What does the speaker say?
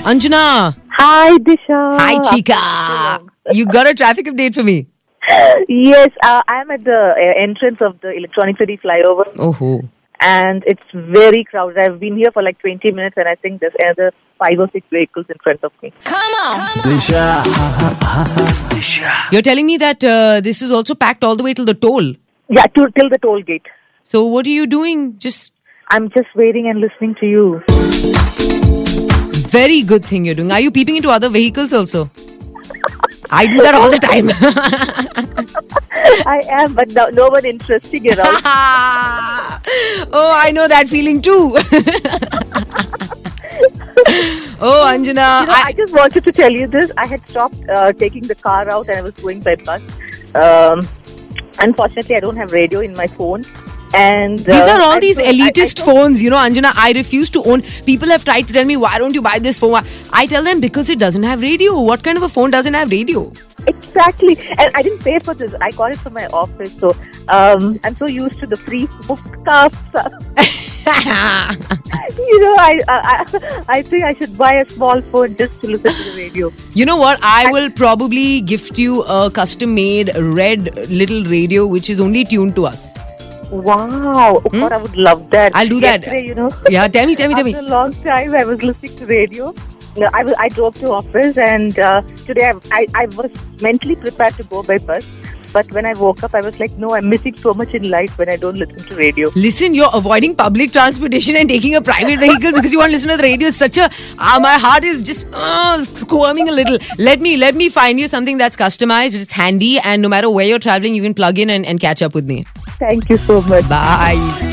Anjana. Hi, Disha. Hi, Chica. You got a traffic update for me? Yes, I'm at the entrance of the Electronic City flyover. Oh. And it's very crowded. I've been here for like 20 minutes and I think there's another 5 or 6 vehicles in front of me. Come on. Disha. You're telling me that this is also packed all the way till the toll? Yeah, till the toll gate. So what are you doing? I'm just waiting and listening to you. Very good thing you're doing. Are you peeping into other vehicles also? I do that all the time. I am, but no one interesting around. Oh, I know that feeling too. Oh, Anjana. I just wanted to tell you this. I had stopped taking the car out and I was going by bus. Unfortunately, I don't have radio in my phone. And these are all these elitist phones, Anjana. I refuse to own. People have tried to tell me, why don't you buy this phone? I tell them because it doesn't have radio. What kind of a phone doesn't have radio? Exactly. And I didn't pay for this. I got it from my office. So I'm so used to the free podcasts. I think I should buy a small phone just to listen to the radio. You know what? I will probably gift you a custom-made red little radio which is only tuned to us. Wow. Oh, God, I would love that. I'll do that. Yesterday, Yeah, tell me. After a long time, I was listening to radio. I drove to office and today I was mentally prepared to go by bus. But when I woke up, I was like, no, I'm missing so much in life when I don't listen to radio. Listen, you're avoiding public transportation and taking a private vehicle because you want to listen to the radio. It's such a... my heart is just squirming a little. Let me find you something that's customized. It's handy and no matter where you're traveling, you can plug in and catch up with me. Thank you so much. Bye.